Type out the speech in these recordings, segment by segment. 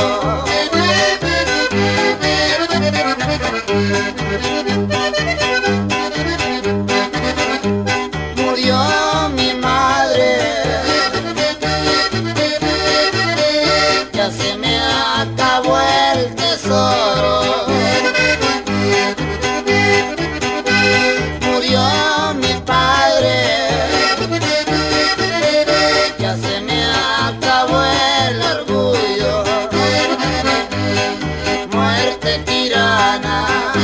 Murió mi madre, ya se me acabó el tesoro. Murió mi padre, ya se me acabó el orgullo. Muerte tirana,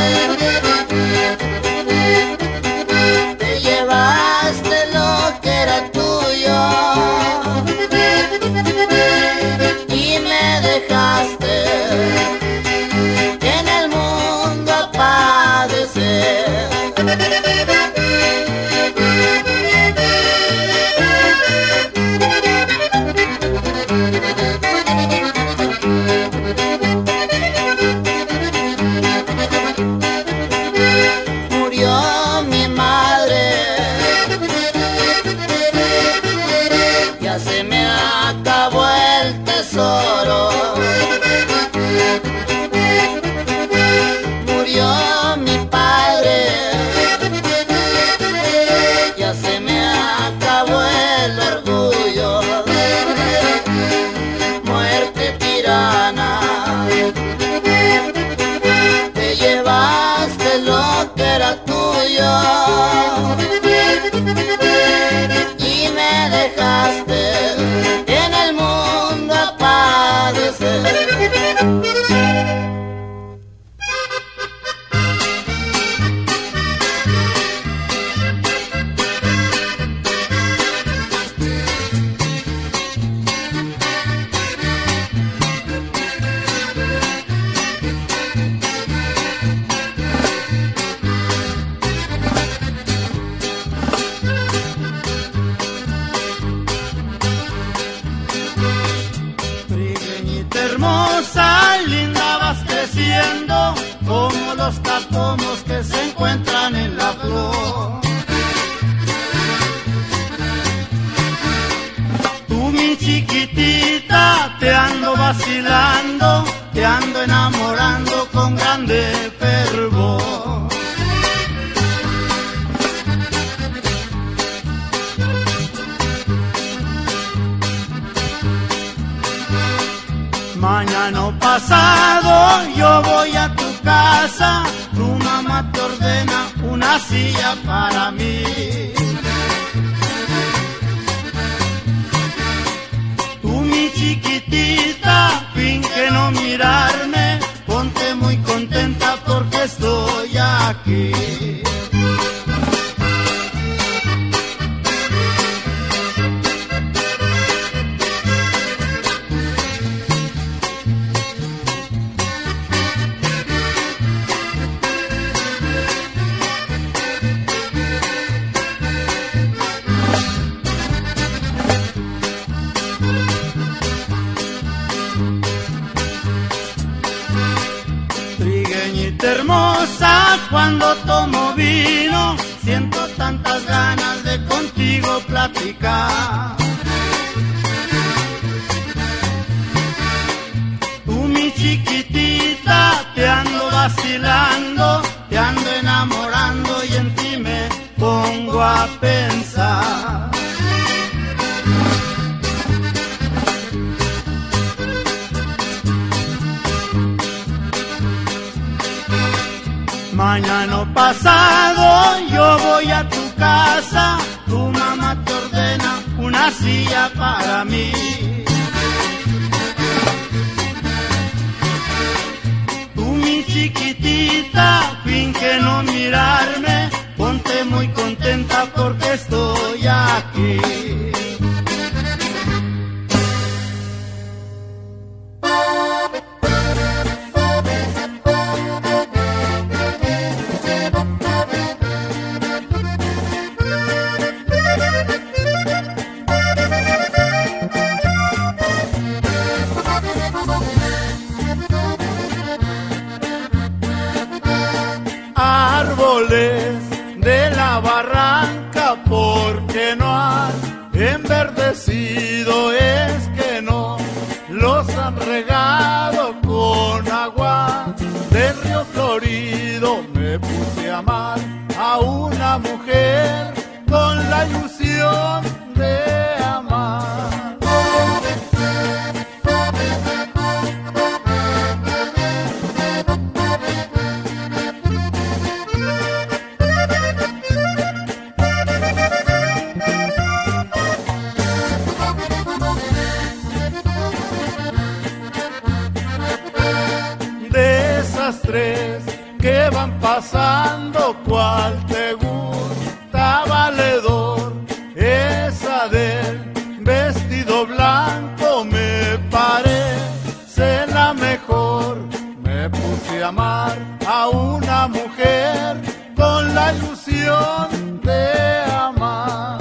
te llevaste lo que era tuyo y me dejaste en el mundo a padecer. Murió mi madre, ya se me acabó el tesoro. Murió mi padre, ya se me acabó el orgullo. Muerte tirana, te llevaste lo que era tuyo y me dejaste en el mundo a padecer. Hermosa, linda, vas creciendo como los capomos que se encuentran en la flor. Tú, mi chiquitita, te ando vacilando, te ando enamorando con grande fervor. Mañana o pasado yo voy a tu casa, tu mamá te ordena una silla para mí. Tú, mi chiquitita, finge no mirarme, ponte muy contenta porque estoy aquí. Hermosa, cuando tomo vino, siento tantas ganas de contigo platicar. Tú, mi chiquitita, te ando vacilando, te ando enamorando y en ti me pongo a pensar. Mañana o pasado yo voy a tu casa, tu mamá te ordena una silla para mí. Tú, mi chiquitita, finge no mirarme, ponte muy contenta porque estoy aquí. Árboles de la barranca, porque no han enverdecido, es que no los han regado con agua del río florido. Me puse a amar a una mujer con la ilusión de amar. De esas tres que van pasando, ¿cuál te gusta, valedor? Esa del vestido blanco me parece la mejor. Me puse a amar a una mujer con la ilusión de amar.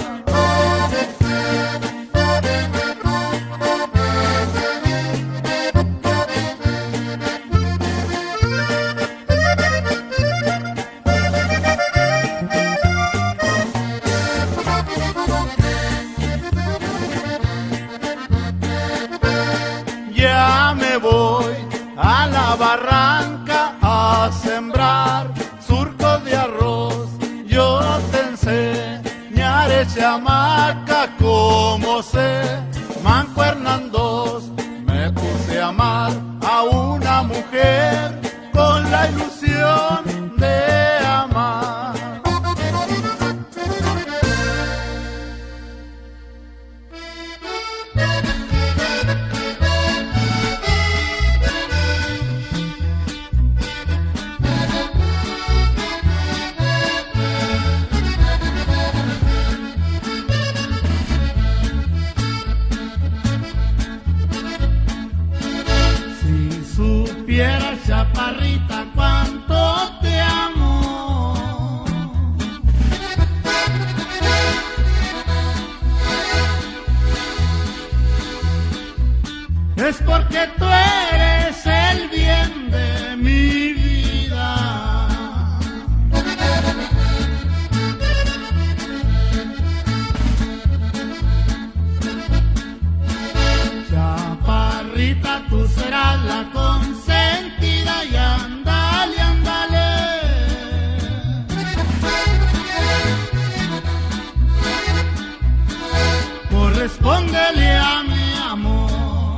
Ya me voy a la barranca a sembrar surcos de arroz. Yo te enseñaré, chamaca, como sé mancuernan dos. Me puse a amar a una mujer con la ilusión de amar. Supiera, chaparrita, cuánto te amo. Es porque tú eres el bien de mi vida. Chaparrita, tú serás la consentida y ándale, ándale. Correspóndele a mi amor.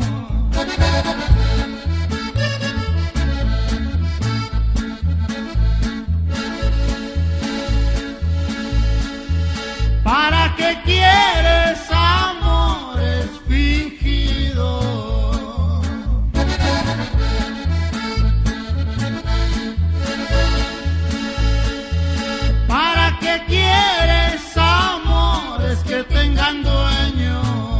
¿Para qué quieres amores fingidos? ¿Para qué quieres amores que tengan dueño?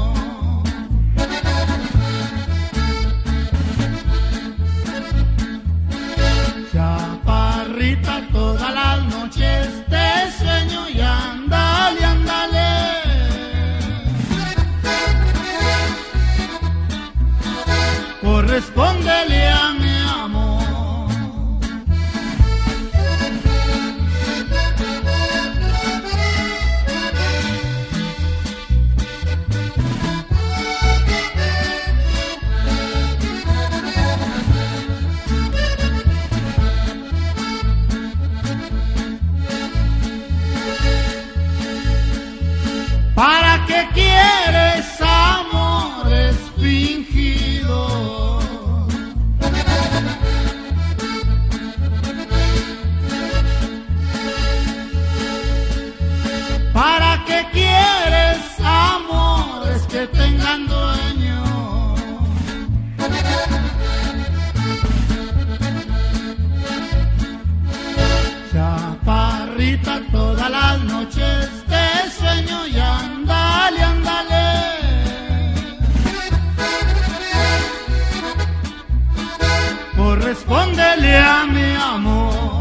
Chaparrita, todas las noches te sueño y ándale, ándale. Correspóndele a mi amor. ¿Para qué quieres amores fingidos? ¿Para qué quieres amores que tengan dueño? Chaparrita, todas las noches te sueño y ándale, ándale. Correspóndele a mi amor.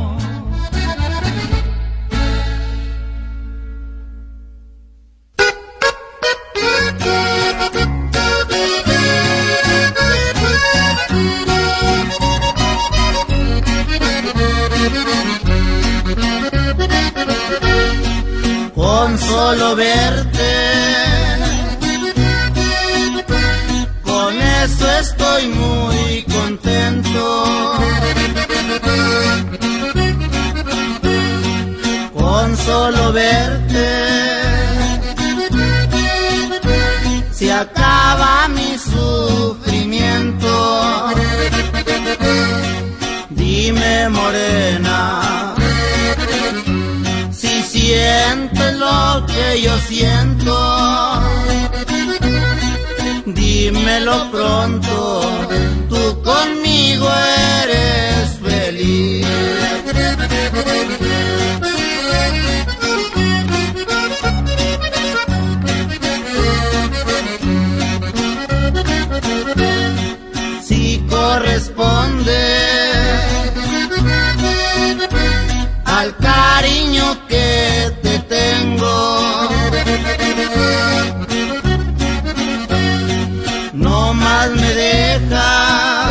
Con solo verte, con eso estoy muy morena. Si sientes lo que yo siento, dímelo pronto, tú conmigo eres feliz. Si corresponde al cariño que te tengo, no más me deja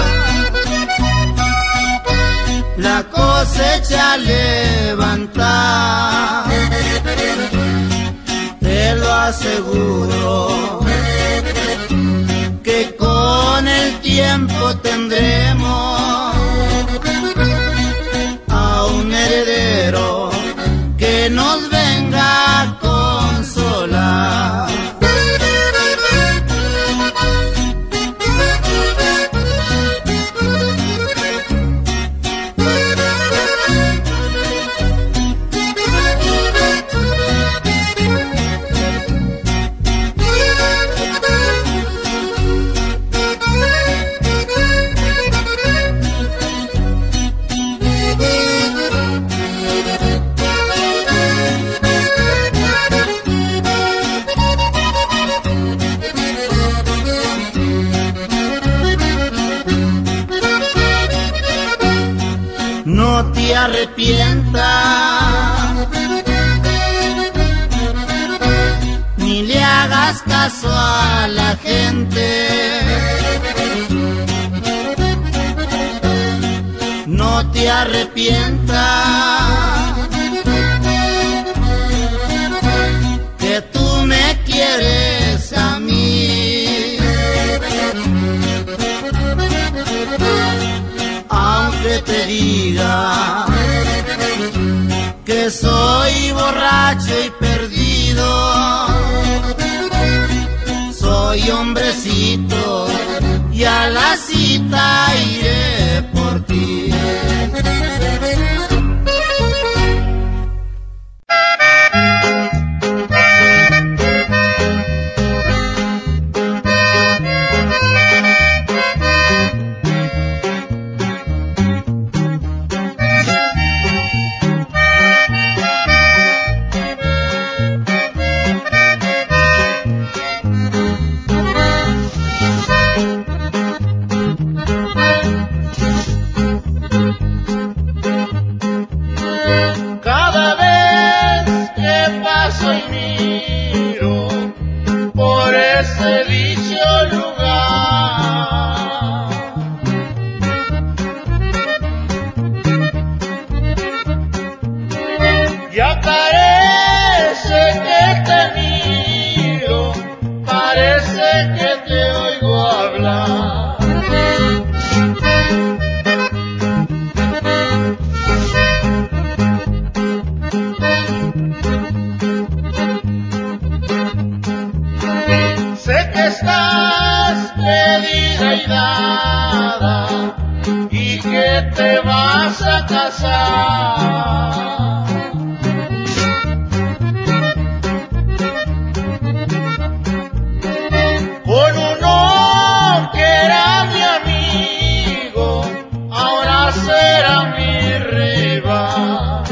la cosecha levantar, te lo aseguro que con el tiempo tendremos a un heredero que nos venga a consolar. No te arrepientas, ni le hagas caso a la gente. No te arrepientas, que tú me quieres a mí. Aunque te diga que soy borracho y perdido, soy hombrecito y a la cita iré por ti. Y que te vas a casar. Con uno que era mi amigo, ahora será mi rival.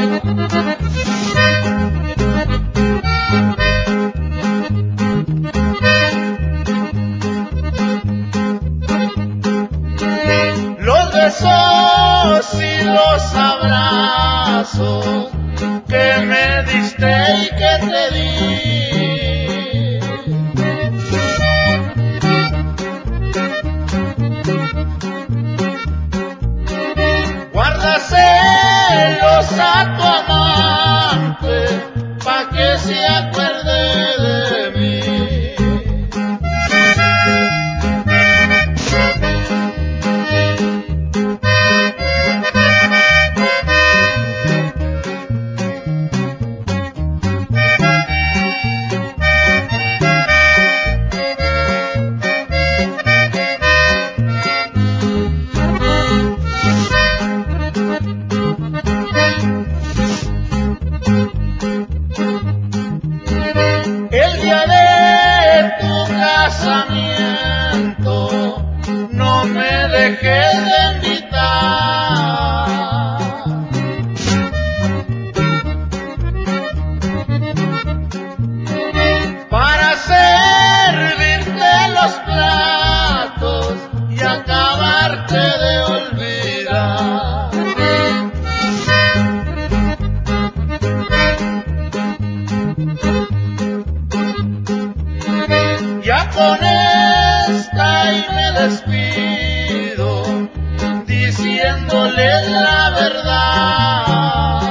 Los besos y los abrazos que me diste y que te di, guárdaselos a tu amante pa' que se acuerde de mí. diciéndoles la verdad.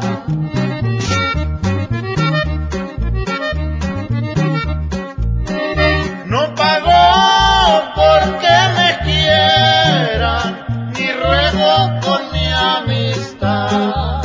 No pago porque me quieran, ni ruego con mi amistad.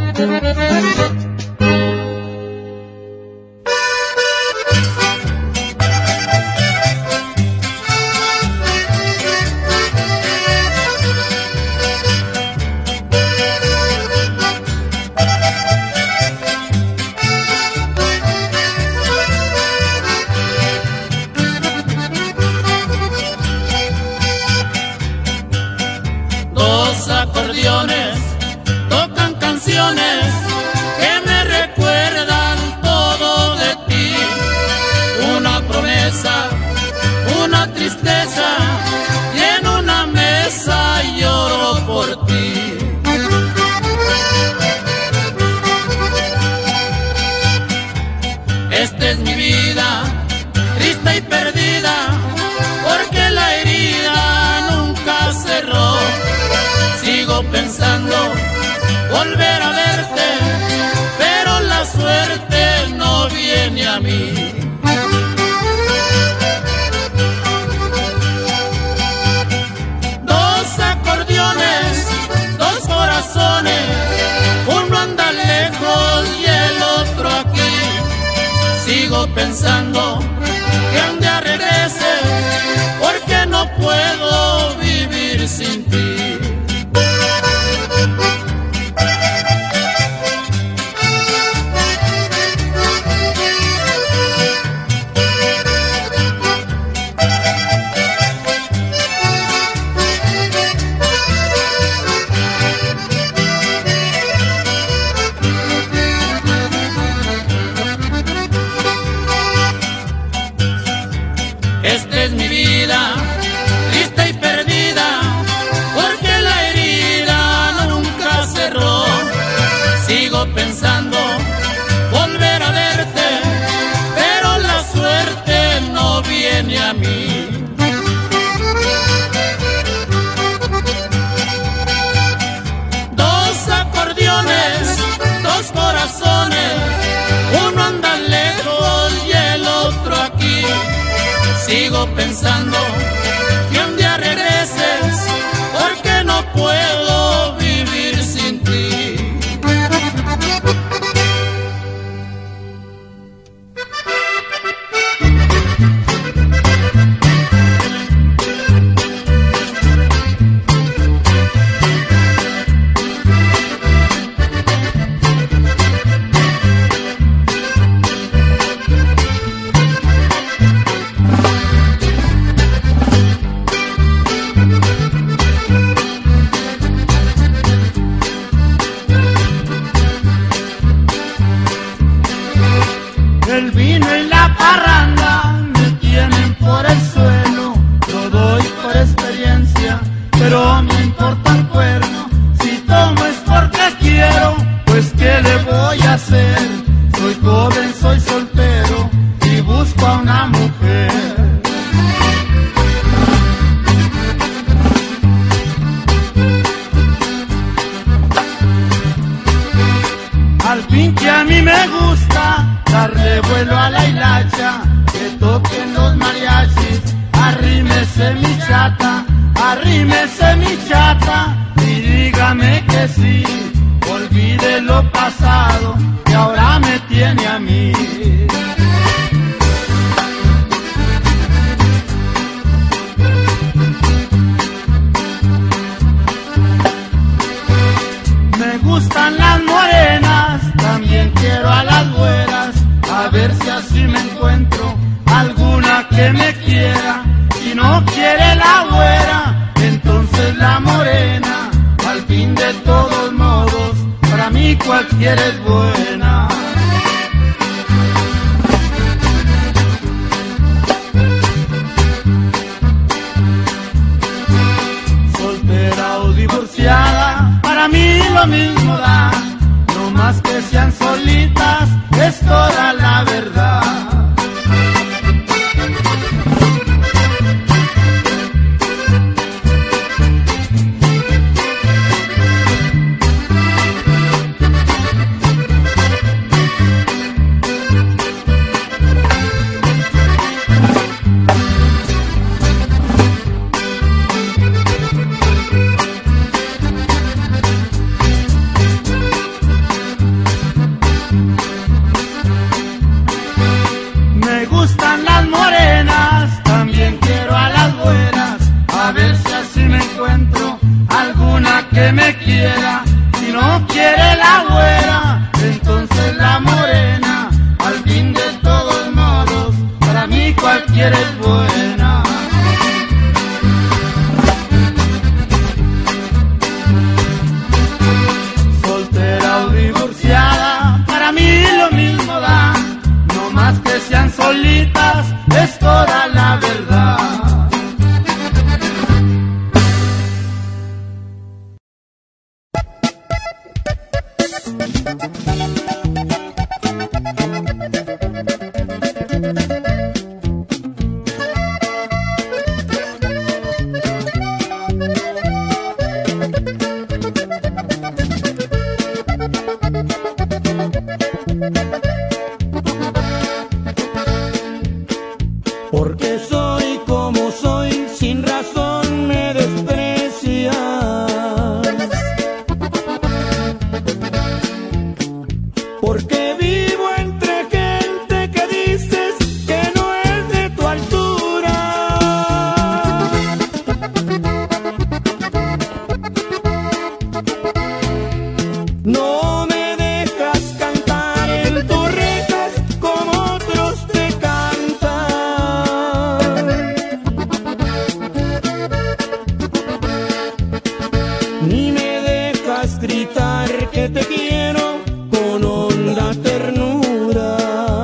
Dos acordeones tocan canciones que me recuerdan todo de ti. Una promesa, una tristeza, y en una mesa lloro por ti. Esta es mi vida, triste y perdida, porque la herida nunca cerró. Sigo pensando volver a verte, pero la suerte no viene a mí. Dos acordeones, dos corazones, uno anda lejos y el otro aquí. Sigo pensando que un día regreses, porque no puedo vivir sin ti. Esta es mi vida, triste y perdida, porque la herida nunca cerró. Sigo pensando volver a verte, pero la suerte no viene a mí. Dos acordeones, dos corazones, uno anda lejos y el otro aquí. Sigo pensando que un día regreses, porque no puedo vivir sin ti. El vino y la parranda me tienen por el suelo. Lo doy por experiencia, pero me importa un cuerno. Si tomo es porque quiero, pues ¿qué le voy a hacer? Soy joven, soy soltero y busco a una mujer. Al fin que a mí me gusta darle vuelo a la hilacha, que toquen los mariachis, arrímese mi chata, arrímese mi chata, y dígame que sí, olvide lo pasado, que ahora me tiene a mí. Me gustan las morenas, también quiero a las güeras, a ver si así me encuentro alguna que me quiera. Si no quiere la güera, entonces la morena. Al fin de todos modos, para mí cualquiera es buena. Soltera o divorciada, para mí lo mismo da, no más que sean solitas, es toda la verdad. que me quiera. Si no quiere la güera, entonces la morena. Al fin de todos modos, para mí cualquiera es buena. Soltera o divorciada, para mí lo mismo da. No más que sean solitas, es toda la verdad. Porque soy como soy, sin razón me desprecias. Porque vivo entre gente que dices que no es de tu altura. No me dejas cantar en tus rejas como otros te cantan. Ni me dejas gritar que te quiero con honda ternura.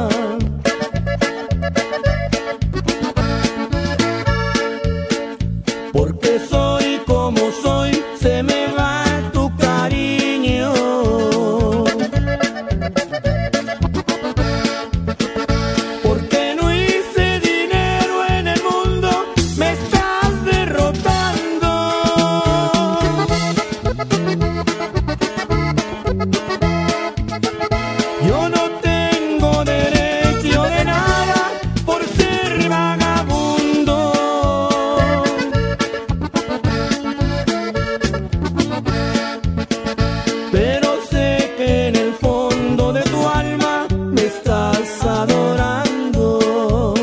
Porque soy como soy, se me va tu cariño. Porque no hice dinero en el mundo, me estás derrotando. Yo no tengo derecho de nada por ser vagabundo. Pero sé que en el fondo de tu alma me estás adorando.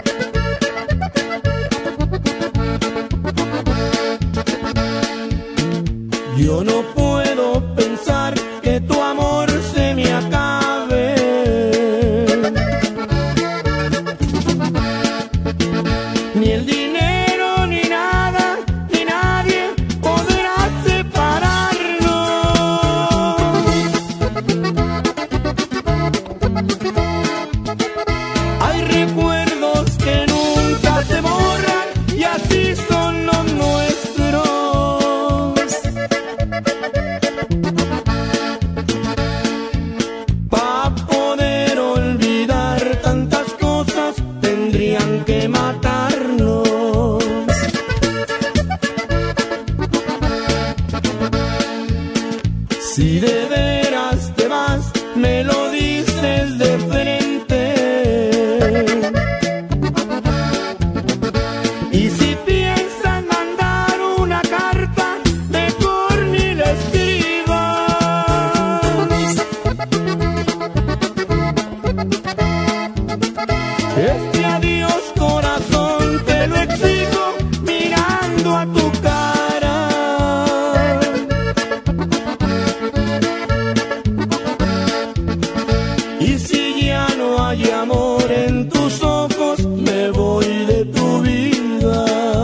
Yo no puedo pensar que tu amor se me acabe. Ni el dinero, ni nada, ni nadie podrá separarnos. Hay recuerdos que nunca se borran y así son los nuestros. Pa' poder olvidar tantas cosas tendrían que matarnos. Si de veras te vas, me lo dices de frente. Y si piensas mandar una carta, mejor ni la escribas. Este adiós, corazón, te lo exijo mirando a tu cara. Y si ya no hay amor en tus ojos, me voy de tu vida.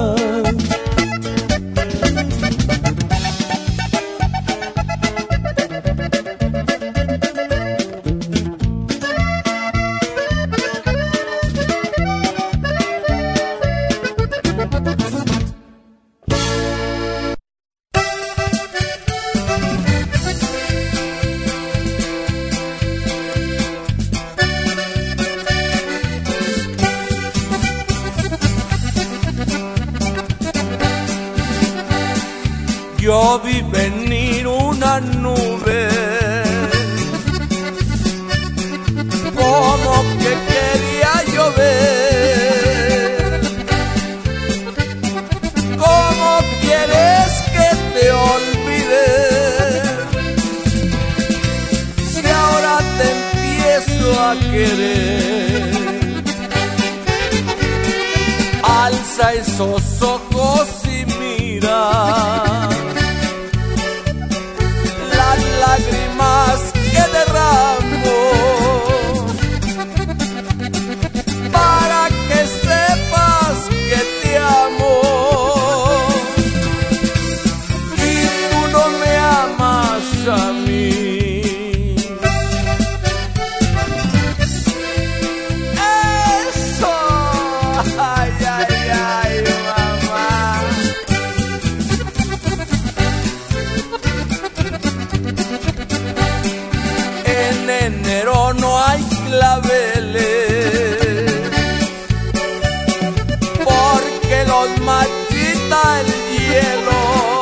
Yo vi venir una nube, como que quería llover. ¿Cómo quieres que te olvide? Si ahora te empiezo a querer. Alza esos ojos y mira. claveles, porque los marchita el hielo.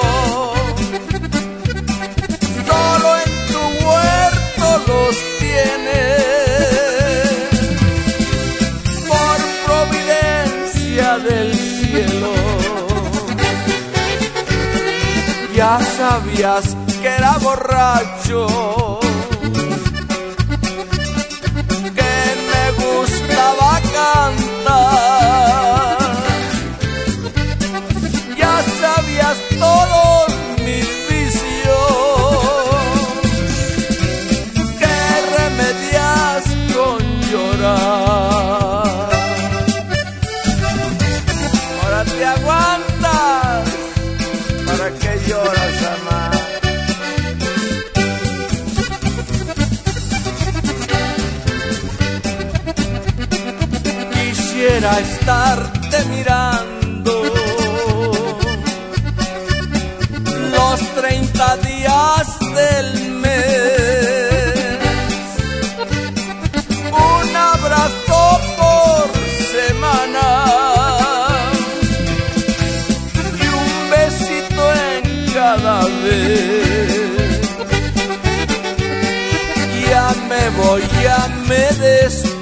Solo en tu huerto los tienes, por providencia del cielo. Ya sabías que era borracho, que me gustaba cantar. Ya sabías todos mis vicios, que remedias con llorar. Ahora te aguantas, ¿para qué lloras, amar? Quisiera estarte mirando los 30 días del mes, un abrazo por semana y un besito en cada vez. Ya me voy, ya me despido,